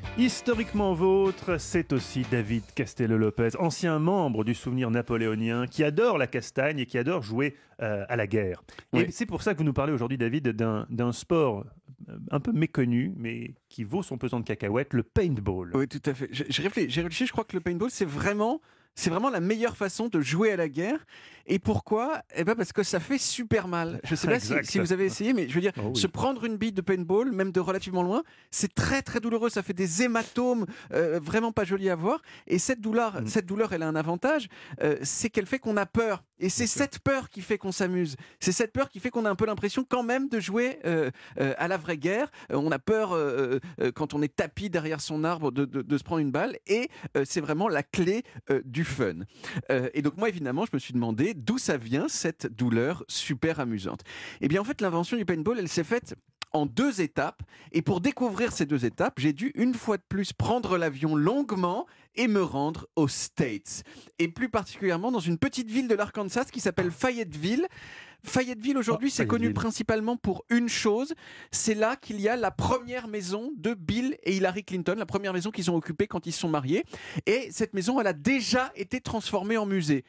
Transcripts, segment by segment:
Historiquement vôtre, c'est aussi David Castello-Lopez, ancien membre du Souvenir napoléonien, qui adore la castagne et qui adore jouer à la guerre. Oui. Et c'est pour ça que vous nous parlez aujourd'hui, David, d'un sport un peu méconnu, mais qui vaut son pesant de cacahuètes, le paintball. Oui, tout à fait. J'ai réfléchi, je crois que le paintball, c'est vraiment la meilleure façon de jouer à la guerre. Et pourquoi ? Eh ben parce que ça fait super mal. Je ne sais pas si vous avez essayé, mais je veux dire, se prendre une bille de paintball, même de relativement loin, c'est très très douloureux. Ça fait des hématomes vraiment pas jolis à voir. Et cette douleur, elle a un avantage, c'est qu'elle fait qu'on a peur. Et c'est cette peur qui fait qu'on s'amuse. C'est cette peur qui fait qu'on a un peu l'impression quand même de jouer à la vraie guerre. On a peur quand on est tapi derrière son arbre de se prendre une balle. Et c'est vraiment la clé du fun. Et donc moi, évidemment, je me suis demandé d'où ça vient, cette douleur super amusante. Eh bien, en fait, l'invention du paintball, elle s'est faite en 2 étapes. Et pour découvrir ces 2 étapes, j'ai dû une fois de plus prendre l'avion longuement et me rendre aux States. Et plus particulièrement dans une petite ville de l'Arkansas qui s'appelle Fayetteville. Fayetteville aujourd'hui, c'est connu principalement pour une chose, c'est là qu'il y a la première maison de Bill et Hillary Clinton, la première maison qu'ils ont occupée quand ils se sont mariés. Et cette maison, elle a déjà été transformée en musée.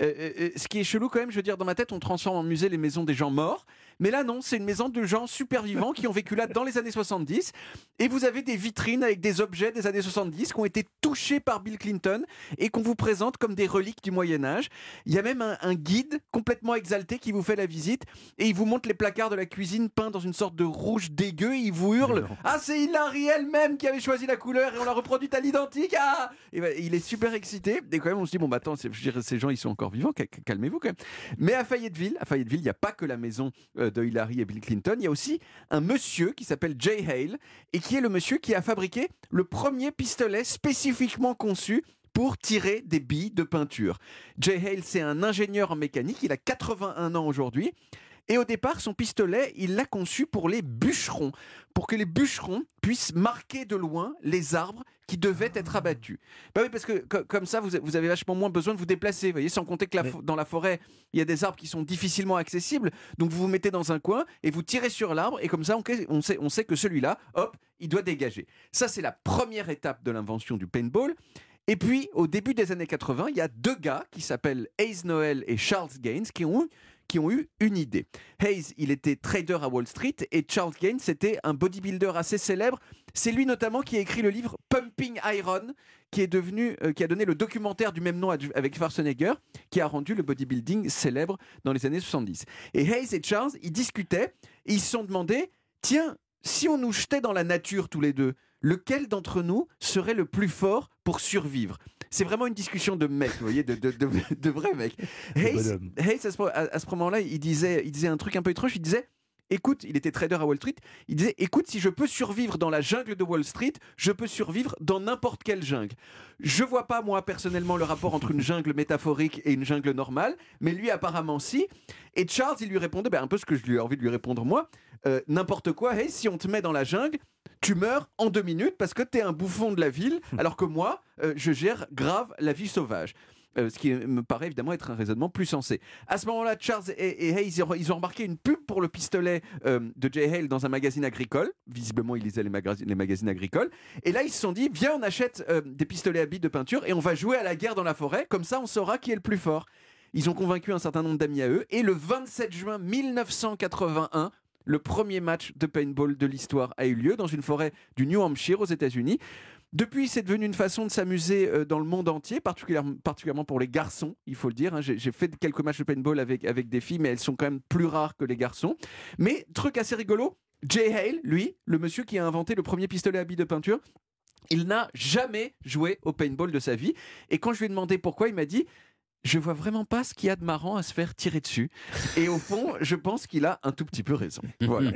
Ce qui est chelou quand même, je veux dire, dans ma tête, on transforme en musée les maisons des gens morts. Mais là, non, c'est une maison de gens super vivants qui ont vécu là dans les années 70. Et vous avez des vitrines avec des objets des années 70 qui ont été touchés par Bill Clinton et qu'on vous présente comme des reliques du Moyen-Âge. Il y a même un guide complètement exalté qui vous fait la visite et il vous montre les placards de la cuisine peints dans une sorte de rouge dégueu et il vous hurle « Ah, c'est Hillary elle-même qui avait choisi la couleur et on l'a reproduite à l'identique ah !» Et ben, il est super excité et quand même on se dit « Bon, bah attends, je dirais, ces gens ils sont encore vivants, calmez-vous quand même. » Mais à Fayetteville, il n'y a pas que la maison de Hillary et Bill Clinton, il y a aussi un monsieur qui s'appelle Jay Hale et qui est le monsieur qui a fabriqué le premier pistolet spécifiquement conçu pour tirer des billes de peinture. Jay Hale, c'est un ingénieur en mécanique, il a 81 ans aujourd'hui. Et au départ, son pistolet, il l'a conçu pour les bûcherons, pour que les bûcherons puissent marquer de loin les arbres qui devaient être abattus. Bah oui, parce que comme ça, vous avez vachement moins besoin de vous déplacer, vous voyez, sans compter que dans la forêt, il y a des arbres qui sont difficilement accessibles, donc vous vous mettez dans un coin et vous tirez sur l'arbre, et comme ça, on sait que celui-là, hop, il doit dégager. Ça, c'est la première étape de l'invention du paintball. Et puis, au début des années 80, il y a 2 gars qui s'appellent Hayes Noel et Charles Gaines qui ont eu une idée. Hayes, il était trader à Wall Street et Charles Gaines, c'était un bodybuilder assez célèbre. C'est lui notamment qui a écrit le livre Pumping Iron, qui a donné le documentaire du même nom avec Schwarzenegger, qui a rendu le bodybuilding célèbre dans les années 70. Et Hayes et Charles, ils discutaient et ils se sont demandé, tiens, si on nous jetait dans la nature tous les deux, lequel d'entre nous serait le plus fort pour survivre ? C'est vraiment une discussion de mecs, vous voyez, de vrais mecs. Hayes, à ce moment-là, il disait un truc un peu étrange. Il disait, écoute, il était trader à Wall Street. Il disait, écoute, si je peux survivre dans la jungle de Wall Street, je peux survivre dans n'importe quelle jungle. Je vois pas, moi, personnellement, le rapport entre une jungle métaphorique et une jungle normale, mais lui, apparemment, si. Et Charles, il lui répondait, un peu ce que je lui ai envie de lui répondre, moi, n'importe quoi, hey, si on te met dans la jungle, tu meurs en 2 minutes parce que t'es un bouffon de la ville, alors que moi, je gère grave la vie sauvage. Ce qui me paraît évidemment être un raisonnement plus sensé. À ce moment-là, Charles et Hayes, ils ont remarqué une pub pour le pistolet de Jay Hale dans un magazine agricole. Visiblement, il lisait les magazines agricoles. Et là, ils se sont dit, viens, on achète des pistolets à billes de peinture et on va jouer à la guerre dans la forêt. Comme ça, on saura qui est le plus fort. Ils ont convaincu un certain nombre d'amis à eux. Et le 27 juin 1981, le premier match de paintball de l'histoire a eu lieu dans une forêt du New Hampshire aux États-Unis. Depuis, c'est devenu une façon de s'amuser dans le monde entier, particulièrement pour les garçons, il faut le dire. J'ai fait quelques matchs de paintball avec des filles, mais elles sont quand même plus rares que les garçons. Mais, truc assez rigolo, Jay Hale, lui, le monsieur qui a inventé le premier pistolet à billes de peinture, il n'a jamais joué au paintball de sa vie. Et quand je lui ai demandé pourquoi, il m'a dit... Je vois vraiment pas ce qu'il y a de marrant à se faire tirer dessus. Et au fond, je pense qu'il a un tout petit peu raison. Voilà.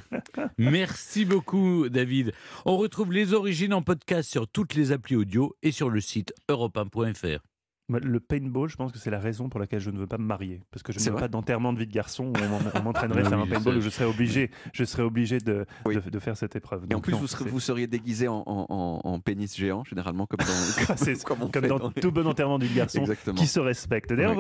Merci beaucoup, David. On retrouve les origines en podcast sur toutes les applis audio et sur le site europe1.fr. Le paintball, je pense que c'est la raison pour laquelle je ne veux pas me marier. Parce que je ne veux pas d'enterrement de vie de garçon où on m'entraînerait à faire un paintball où je serais obligé de faire cette épreuve. Et en plus, vous seriez déguisé en pénis géant, généralement, comme dans tout bon enterrement d'une garçon qui se respecte. D'ailleurs,